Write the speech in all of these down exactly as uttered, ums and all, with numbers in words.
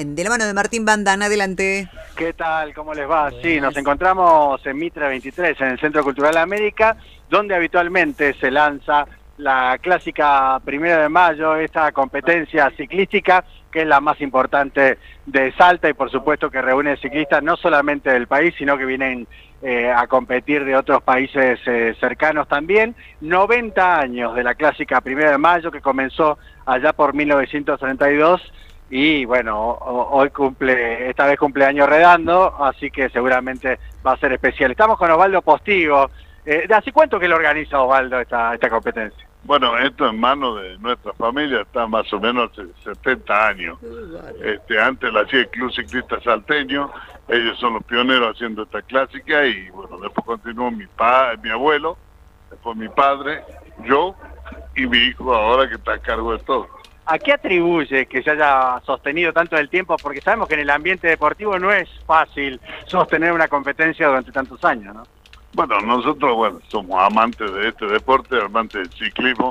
de la mano de Martín Bandán. Adelante. ¿Qué tal? ¿Cómo les va? Sí, nos encontramos en Mitre veintitrés, en el Centro Cultural América, donde habitualmente se lanza la clásica Primero de Mayo, esta competencia ciclística que es la más importante de Salta y por supuesto que reúne ciclistas no solamente del país, sino que vienen eh, a competir de otros países eh, cercanos también. noventa años de la clásica Primero de Mayo, que comenzó allá por mil novecientos treinta y dos y bueno, hoy cumple, esta vez cumpleaños Redando, así que seguramente va a ser especial. Estamos con Osvaldo Postigo. Eh, ¿Hace cuánto que lo organiza Osvaldo esta, esta competencia? Bueno, esto en manos de nuestra familia está más o menos hace setenta años. Este, antes la hacía el Club Ciclista Salteño, ellos son los pioneros haciendo esta clásica y bueno, después continuó mi pa, mi abuelo, después mi padre, yo y mi hijo ahora que está a cargo de todo. ¿A qué atribuye que se haya sostenido tanto el tiempo? Porque sabemos que en el ambiente deportivo no es fácil sostener una competencia durante tantos años, ¿no? Bueno, nosotros bueno somos amantes de este deporte, amantes del ciclismo,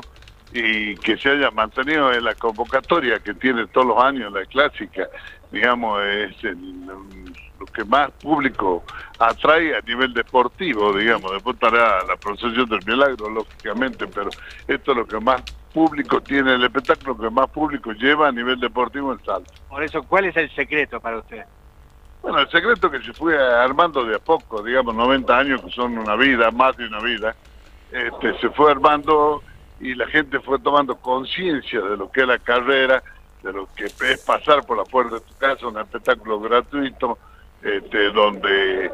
y que se haya mantenido en la convocatoria que tiene todos los años la clásica, digamos, es el, lo que más público atrae a nivel deportivo, digamos. Después estará la procesión del milagro, lógicamente, pero esto es lo que más público tiene, el espectáculo que más público lleva a nivel deportivo en Salta. Por eso, ¿cuál es el secreto para usted? Bueno, el secreto que se fue armando de a poco, digamos, noventa años que son una vida, más de una vida, este, se fue armando y la gente fue tomando conciencia de lo que es la carrera, de lo que es pasar por la puerta de tu casa, un espectáculo gratuito, este, donde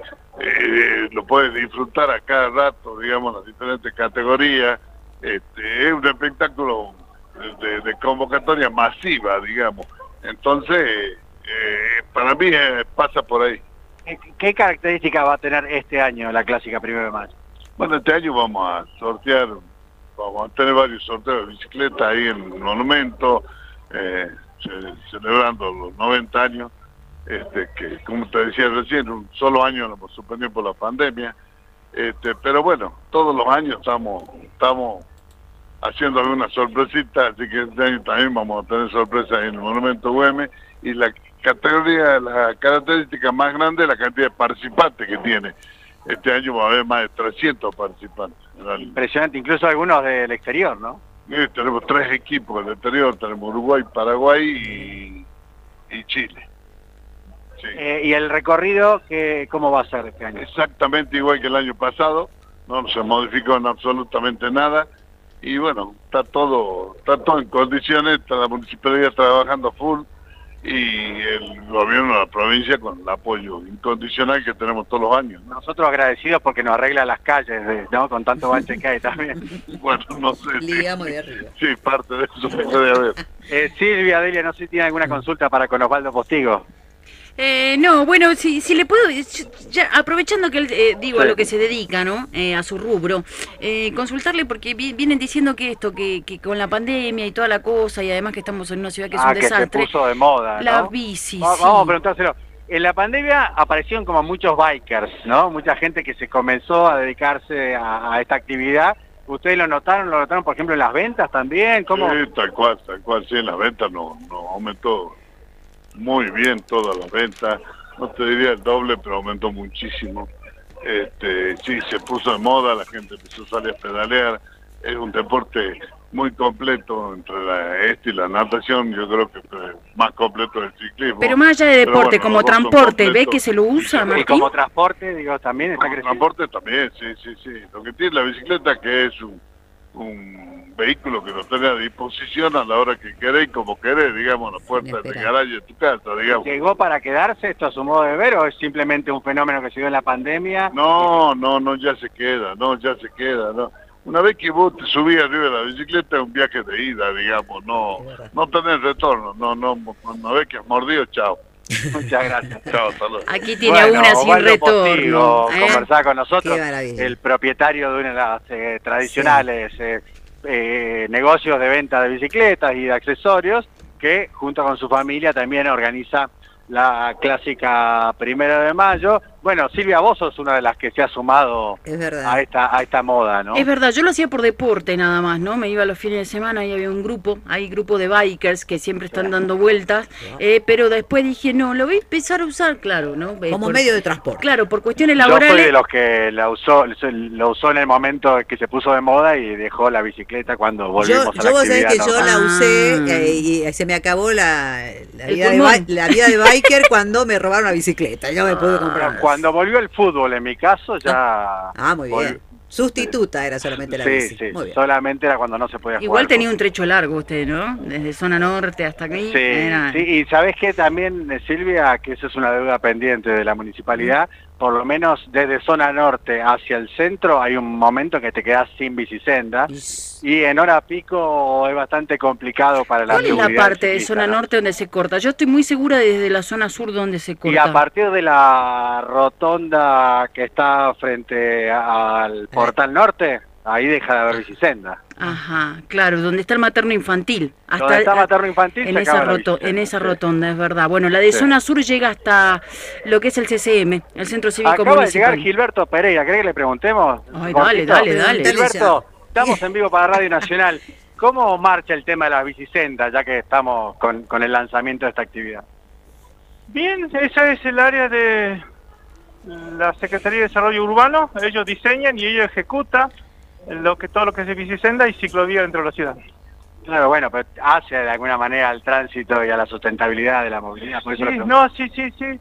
eh, lo puedes disfrutar a cada rato, digamos, las diferentes categorías. Este, es un espectáculo de, de convocatoria masiva, digamos. Entonces, eh, para mí eh, pasa por ahí. ¿Qué características va a tener este año la clásica Primero de Mayo? Bueno, este año vamos a sortear, vamos a tener varios sorteos de bicicleta ahí en el monumento, eh, celebrando los noventa años, este, que como te decía recién, un solo año lo hemos suspendido por la pandemia, este, pero bueno, todos los años estamos, estamos haciendo alguna sorpresita, así que este año también vamos a tener sorpresas en el monumento U M, y la categoría, la característica más grande es la cantidad de participantes que tiene. Este año va a haber más de trescientos participantes. Impresionante, incluso algunos del exterior, ¿no? Sí, tenemos tres equipos del exterior, tenemos Uruguay, Paraguay y, y Chile. Sí. Eh, ¿Y el recorrido que, cómo va a ser este año? Exactamente igual que el año pasado, no se modificó en absolutamente nada, y bueno, está todo, está todo en condiciones, está la municipalidad trabajando full, y el gobierno de la provincia con el apoyo incondicional que tenemos todos los años, ¿no? Nosotros agradecidos porque nos arregla las calles, ¿no? Con tanto bache que hay también. Bueno, no sé. Ligamos de arriba. Sí, parte de eso puede haber. Eh, Silvia, Delia, no sé si tiene alguna consulta para con Osvaldo Postigo. Eh, no, bueno, si, si le puedo, ya, aprovechando que él, eh, digo, Sí. a lo que se dedica, ¿no? Eh, a su rubro, eh, consultarle porque vi, vienen diciendo que esto, que, que con la pandemia y toda la cosa, y además que estamos en una ciudad que es ah, un que desastre. se puso de moda, ¿no? La bici, Va- sí. Vamos a preguntárselo. En la pandemia aparecieron como muchos bikers, ¿no? Mucha gente que se comenzó a dedicarse a, a esta actividad. ¿Ustedes lo notaron? ¿Lo notaron, por ejemplo, en las ventas también? ¿Cómo? Sí, tal cual, tal cual, sí, en las ventas no, no aumentó muy bien todas las ventas, no te diría el doble, pero aumentó muchísimo. Este, sí, se puso de moda, la gente empezó a salir a pedalear, es un deporte muy completo entre la este y la natación, yo creo que es más completo el ciclismo. Pero más allá de Pero deporte, bueno, como los dos son transporte, ¿ve completos. que se lo usa, Y Martín? como transporte, digo, también está Como creciendo. transporte también, sí, sí, sí. Lo que tiene la bicicleta que es un, un vehículo que lo tenés a disposición a la hora que querés y como querés, digamos, a la puerta del garaje de tu casa, digamos. ¿Llegó para quedarse esto a su modo de ver o es simplemente un fenómeno que se dio en la pandemia? No, no, no, ya se queda, no, ya se queda, no. Una vez que vos te subís arriba de la bicicleta es un viaje de ida, digamos, no, no tenés retorno, no, no, una vez que has mordido, chao. Muchas gracias. Chao, saludos. Aquí tiene Bueno, una sin Osvaldo retorno. Postigo, ¿eh? conversaba con nosotros, Qué maravilla. el propietario de una de las eh, tradicionales eh, eh, negocios de venta de bicicletas y de accesorios, que junto con su familia también organiza la clásica Primero de Mayo. Bueno, Silvia, vos sos una de las que se ha sumado Es verdad. a esta a esta moda, ¿no? Es verdad, yo lo hacía por deporte nada más, ¿no? Me iba los fines de semana y había un grupo, hay grupo de bikers que siempre están dando vueltas, eh, pero después dije, no, lo voy a empezar a usar, claro, ¿no? Eh, Como por- medio de transporte. Claro, por cuestiones Yo soy laborales. de los que la usó, lo usó en el momento que se puso de moda y dejó la bicicleta cuando volvimos Yo, a la yo vos sabés actividad que yo normal. la usé Ah. eh, y se me acabó la, la, El vida de, pulmón. bi- la vida de biker cuando me robaron la bicicleta. Yo me pude comprar una. Cuando volvió el fútbol, en mi caso, ya... Ah, muy vol- bien. Sustituta era solamente la Sí, bici. sí, Muy bien. solamente era cuando no se podía jugar. Igual tenía un trecho largo usted, ¿no? Desde zona norte hasta aquí. Sí, era- sí, y sabes que también, eh, Silvia, que eso es una deuda pendiente de la municipalidad, por lo menos desde zona norte hacia el centro hay un momento que te quedas sin bicisenda y en hora pico es bastante complicado para la ¿Cuál es la seguridad parte de ciclista, zona ¿no? norte donde se corta? Yo estoy muy segura desde la zona sur donde se corta. Y a partir de la rotonda que está frente al portal norte, ahí deja de haber bicisenda. Ajá, claro, donde está el materno infantil. Hasta, Donde está materno infantil en se esa, acaba la roto- bicisenda, en esa sí. rotonda, es verdad. Bueno, la de Sí. zona sur llega hasta lo que es el C C M, el Centro Cívico Acaba de Municipal. llegar Gilberto Pereira, ¿querés que le preguntemos? Ay, Cortito. dale, dale, dale. Gilberto, estamos en vivo para Radio Nacional. ¿Cómo marcha el tema de las bicisendas, ya que estamos con, con el lanzamiento de esta actividad? Bien, esa es el área de la Secretaría de Desarrollo Urbano. Ellos diseñan y ellos ejecutan lo que todo lo que es bicisenda y ciclovía dentro de la ciudad. Claro, bueno, pero hace de alguna manera al tránsito y a la sustentabilidad de la movilidad, por eso lo Sí, pregunto. no, sí, sí, sí.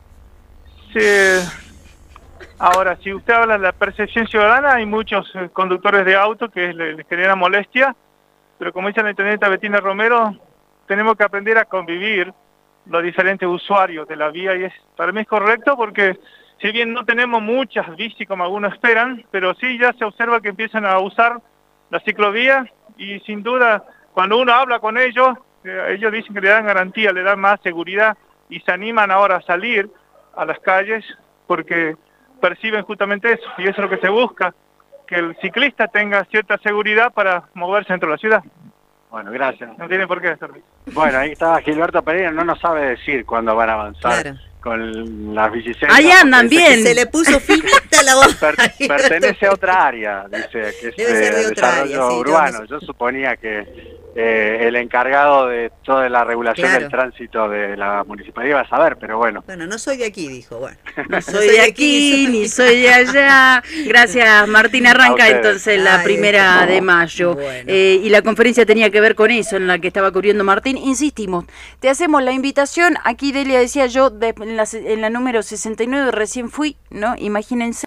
Sí. Ahora, si usted habla de la percepción ciudadana, hay muchos eh, conductores de auto que les, les genera molestia, pero como dice la intendenta Betina Romero, tenemos que aprender a convivir los diferentes usuarios de la vía y es para mí es correcto porque si bien no tenemos muchas bici como algunos esperan, pero sí ya se observa que empiezan a usar la ciclovía y sin duda cuando uno habla con ellos, eh, ellos dicen que le dan garantía, le dan más seguridad y se animan ahora a salir a las calles porque perciben justamente eso y eso es lo que se busca, que el ciclista tenga cierta seguridad para moverse dentro de la ciudad. Bueno, gracias. No tiene por qué hacerlo. Bueno, ahí estaba Gilberto Pereira, no nos sabe decir cuándo van a avanzar Claro. con las bicisendas. Ahí andan porque bien. Se le puso finita la voz. per- pertenece a otra área, dice, que es Debe ser de de otra área, desarrollo sí, urbano. yo Yo suponía que eh, el encargado de toda la regulación Claro. del tránsito de la municipalidad iba a saber, pero bueno. Bueno, no soy de aquí, dijo. Bueno, No soy de aquí, ni soy de allá. Gracias, Martín. Arranca A ustedes. entonces la Ay, primera esto. de mayo. Bueno. Eh, y la conferencia tenía que ver con eso, en la que estaba cubriendo Martín. Insistimos, te hacemos la invitación. Aquí Delia decía yo, de- en, la, en la número sesenta y nueve recién fui, ¿no? Imagínense.